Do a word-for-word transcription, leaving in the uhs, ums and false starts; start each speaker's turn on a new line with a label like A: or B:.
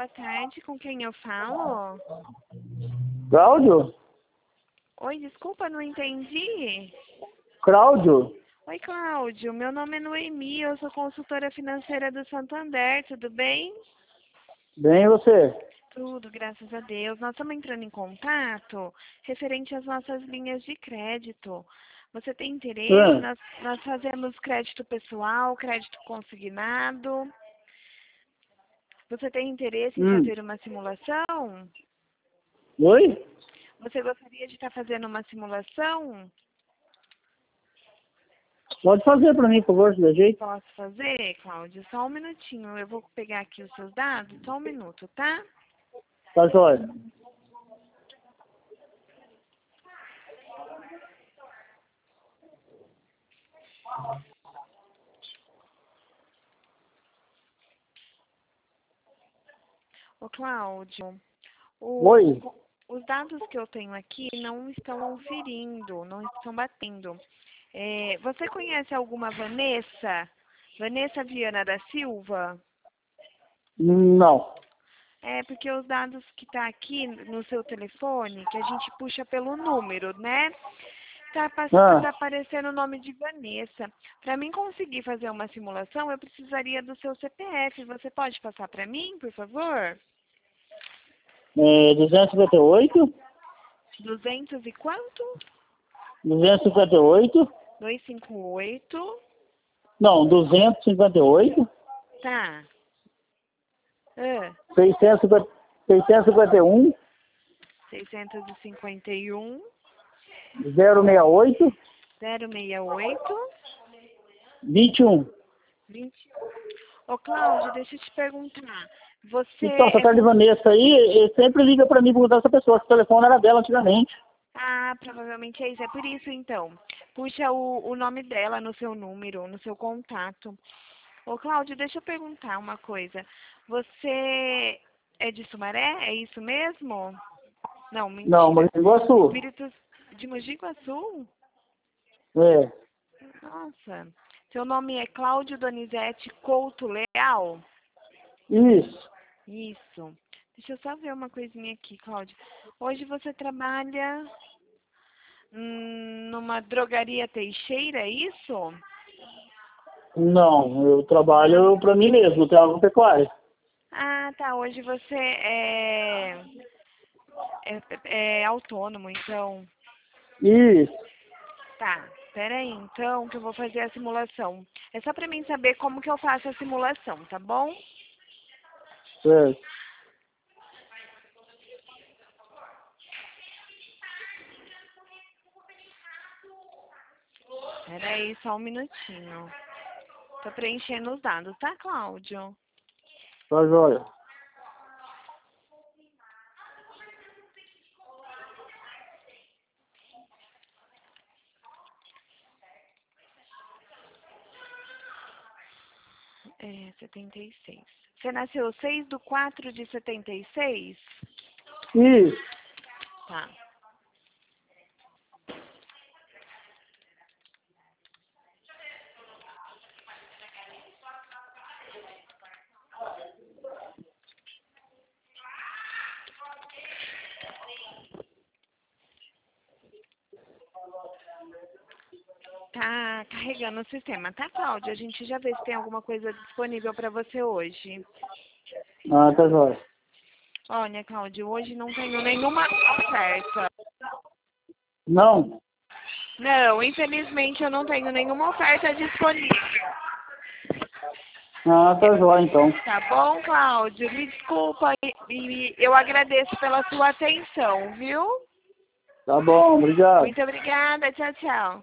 A: boa tarde. Com quem eu falo?
B: Cláudio?
A: Oi, desculpa, não entendi.
B: Cláudio?
A: Oi, Cláudio. Meu nome é Noemi, eu sou consultora financeira do Santander, tudo bem?
B: Bem, e você?
A: Tudo, graças a Deus. Nós estamos entrando em contato referente às nossas linhas de crédito. Você tem interesse?
B: Ah,
A: Nós, nós fazemos crédito pessoal, crédito consignado. Você tem interesse em
B: hum.
A: fazer uma simulação?
B: Oi?
A: Você gostaria de estar fazendo uma simulação?
B: Pode fazer para mim, por favor, se der jeito.
A: Posso fazer, Cláudio? Só um minutinho. Eu vou pegar aqui os seus dados. Só um minuto, tá?
B: Tá jóia.
A: Ô, Cláudio,
B: Oi?
A: o, os dados que eu tenho aqui não estão conferindo, não estão batendo. É, você conhece alguma Vanessa? Vanessa Viana da Silva?
B: Não.
A: É, porque os dados que tá aqui no seu telefone, que a gente puxa pelo número, né? Tá, pass- tá
B: Ah,
A: aparecendo o nome de Vanessa. Para mim conseguir fazer uma simulação, eu precisaria do seu C P F. Você pode passar para mim, por favor?
B: é duzentos e cinquenta e oito?
A: Duzentos e quanto?
B: duzentos e cinquenta e oito?
A: Dois cinco oito.
B: Não, duzentos e cinquenta e oito?
A: Tá. Ah,
B: seiscentos e cinquenta, seiscentos e cinquenta e um?
A: seiscentos e cinquenta e um.
B: zero sessenta e oito?
A: Zero seis oito.
B: vinte e um?
A: Vinte. Ô, Cláudio, deixa eu te perguntar. Você
B: Então, essa
A: é
B: cara de
A: com...
B: Vanessa aí, ele sempre liga para mim perguntar essa pessoa, se o telefone era dela antigamente.
A: Ah, provavelmente é isso. É por isso, então. Puxa o, o nome dela no seu número, no seu contato. Ô, Cláudio, deixa eu perguntar uma coisa. Você é de Sumaré? É isso mesmo? Não,
B: Não,
A: mentira.
B: Mogi Guaçu.
A: Espírito de Mogi Guaçu?
B: É,
A: Nossa. Seu nome é Cláudio Donizete Couto Leal?
B: isso.
A: Isso. Deixa eu só ver uma coisinha aqui, Cláudio. Hoje você trabalha hum, numa drogaria Teixeira, é isso?
B: Não, eu
A: Não.
B: trabalho para mim mesmo, eu tenho agropecuária.
A: Ah, tá. Hoje você é, é, é autônomo, então.
B: Isso.
A: Tá. Pera aí, então, que eu vou fazer a simulação. É só pra mim saber como que eu faço a simulação, tá bom?
B: Certo.
A: Pera aí, só um minutinho. Tô preenchendo os dados, tá, Cláudio?
B: Tá jóia.
A: É, setenta e seis. Você nasceu seis do quatro de setenta e seis?
B: Isso.
A: Tá. Tá carregando o sistema, tá, Cláudia? A gente já vê se tem alguma coisa disponível para você hoje.
B: Ah, tá jóia.
A: Olha, Cláudia, hoje não tenho nenhuma oferta.
B: Não?
A: Não, infelizmente eu não tenho nenhuma oferta disponível.
B: Ah, tá jóia, então.
A: Tá bom, Cláudio? Me desculpa e, e eu agradeço pela sua atenção, viu?
B: Tá bom, obrigado.
A: Muito obrigada. Tchau, tchau.